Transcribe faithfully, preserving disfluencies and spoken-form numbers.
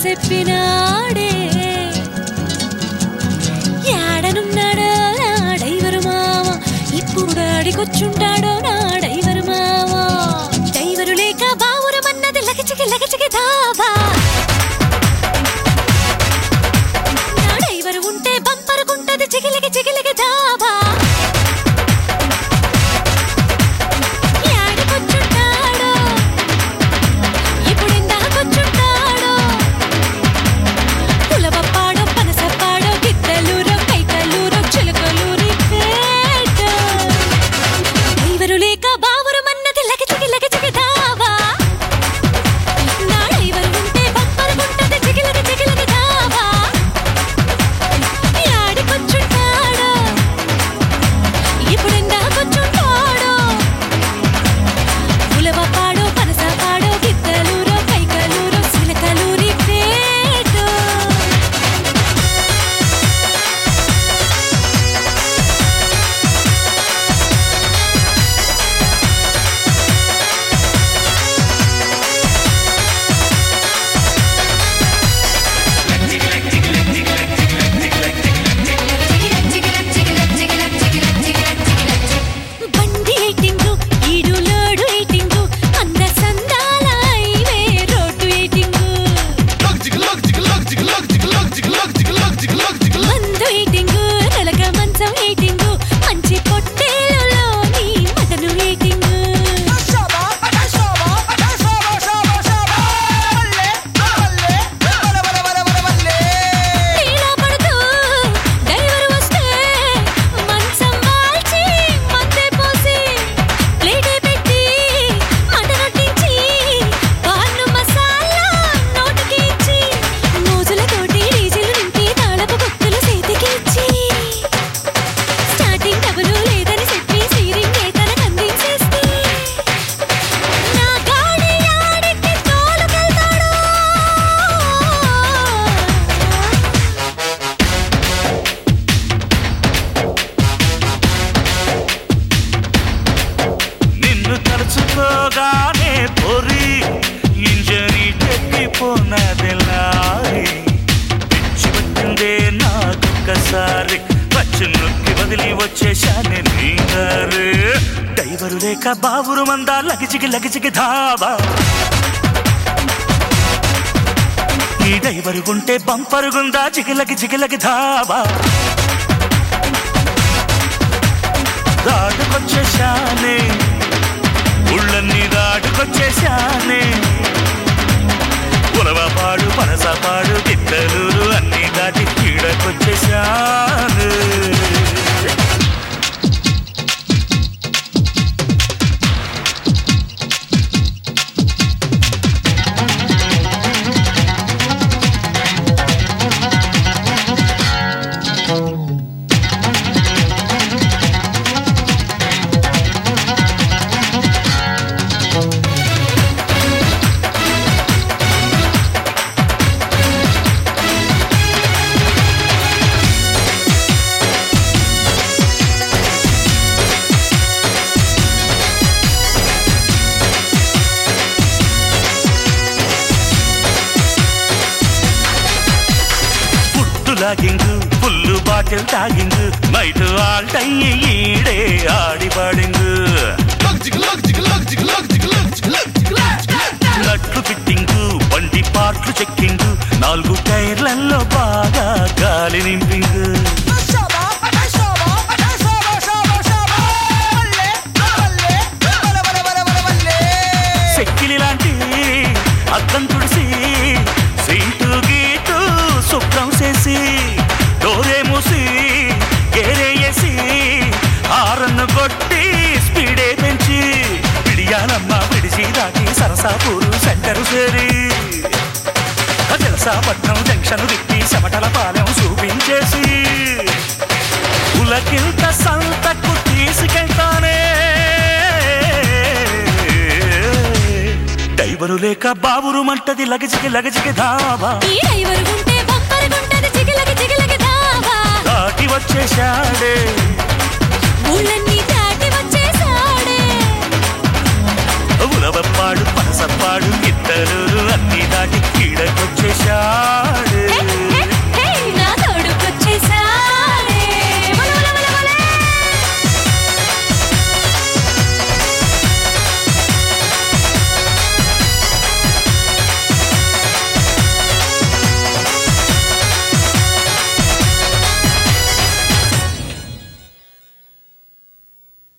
చెప్పినాడే యాడనున్నాడో నా డైవరు మావ ఇప్పుడు అడిగొచ్చుంటాడో నా డైవరు మావ డైవరు లేక బావురమన్నది లగచికి లగచికి దావా నా డైవరు ఉంటే బంపరుకుంటది చిగిలికి చిగిలికి దావా డైవరు లేక బావురు మందా లగిచికి లగిచికి ధావా ఈ డైవరు ఉంటే బంపరుగుందా చిగిలకి చిగిలకి ధావా దాటుకొచ్చేశానే ఉళ్ళన్నీ దాటుకొచ్చేశానే ఉలవపాడు పనసపాడు గిద్దలూరు అన్నీ దాటి కీడకొచ్చేశాను లాగింగు ఫుల్లు బాటిల్ తాగింగు నైట్ ఆల్ టైం ఈడే ఆడి పాడింగు లట్లు ఫిట్టింగు బండి పార్ట్లు చెక్కింగు నాలుగు టైర్లలో బాగా గాలి నింపింగు సెక్కిలి లాంటి అద్దం తుడిసి సీటు గీటు శుభ్రం చేసి డోరే మూసి గేరేసి హారన్ను కొట్టి స్పీడే పెంచి పిడియాలమ్మ పిడిసి దాటి సరసాపూరు సెంటరు చేరి జలసాపట్నం జంక్షన్ తిప్పి చెమటల పాలెం చూపించేసి ఉలకింత సంతకు తీసుకెళ్తానే డైవరు లేక బావురు మంటది లగజికి లగజికి ధావా ఈ డైవరు ఉంటే బంపరుగుంటది